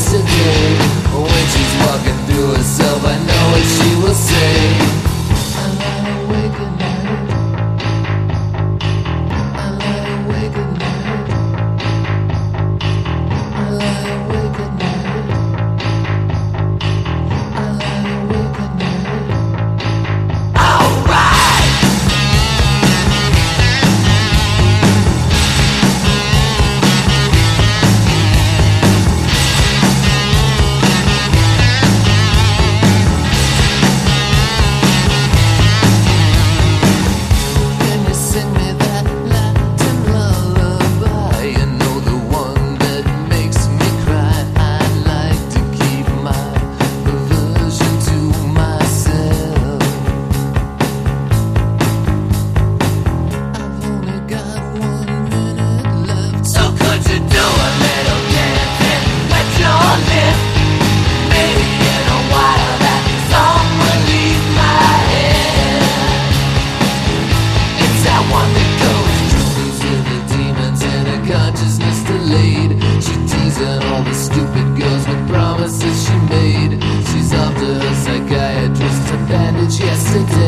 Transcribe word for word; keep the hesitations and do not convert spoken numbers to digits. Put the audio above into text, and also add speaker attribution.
Speaker 1: yesterday. When she's walking through herself, I know what she will say. I lie awake at night. I lie awake at night. I lie awake at night. I lie awake at night. Alright! Consciousness delayed. She teasing all the stupid girls with promises she made. She's off to her psychiatrist to bandage yesterday.